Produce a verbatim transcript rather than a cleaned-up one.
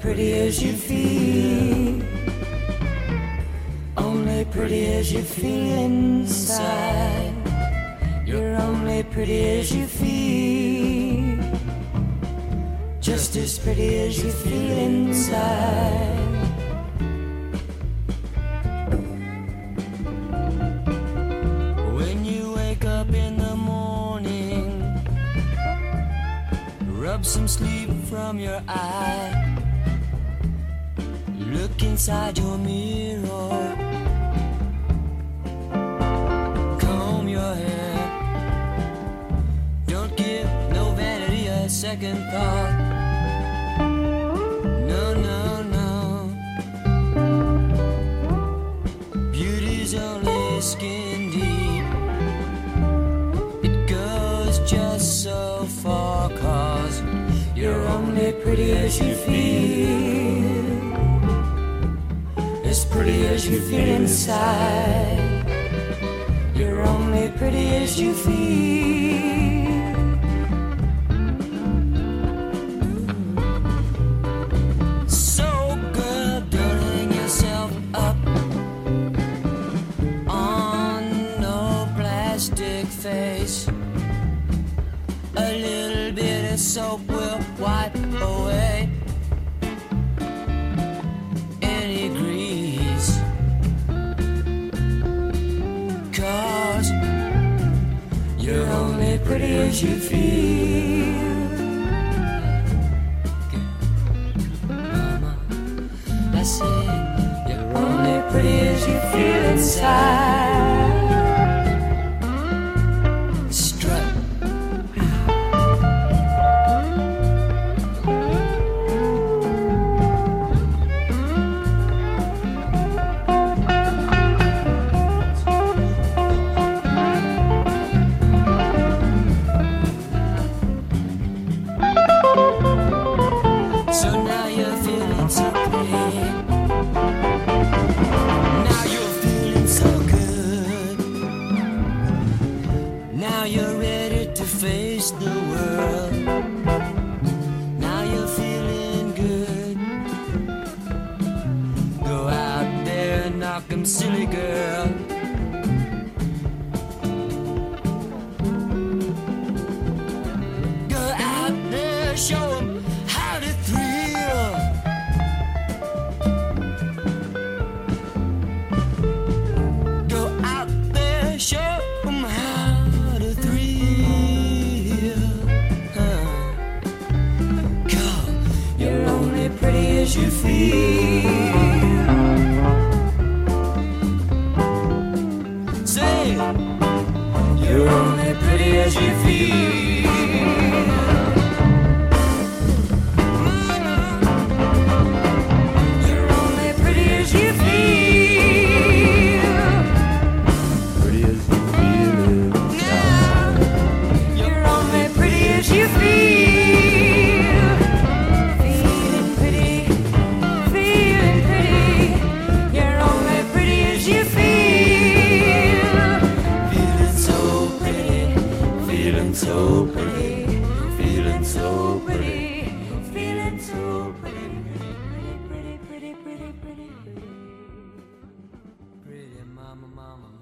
pretty as you feel, only pretty as you feel inside. You're only pretty as you feel, just as pretty as you feel inside. When you wake up in the morning, rub some sleep from your eye. Look inside your mirror, comb your hair. Don't give no vanity a second thought. No, no, no. Beauty's only skin deep. It goes just so far, 'cause you're only pretty as you feel, as pretty as you feel inside. You're only pretty as you feel. So girl, don't hang yourself up on no plastic face. A little bit of soap will wipe away any grease, 'cause you're only pretty as you feel. Mama, I say you're only pretty as you feel inside. Strut. So now you're feeling so pretty. Now you're feeling so good. Now you're ready to face the world. Now you're feeling good. Go out there and knock 'em silly, girl. Go out there, show 'em how to thrill. Go out there, show 'em how to thrill. Huh. 'Cause you're only pretty as you feel. Say, you're only pretty as you feel. You're only pretty as you feel. Pretty as you feel inside. You're only pretty as you feel. Feeling pretty, feeling pretty. You're only pretty as you feel. Feeling so pretty, feeling so pretty, feeling so pretty, feeling so pretty, pretty, pretty, pretty, pretty, pretty, pretty, pretty, mama, mama.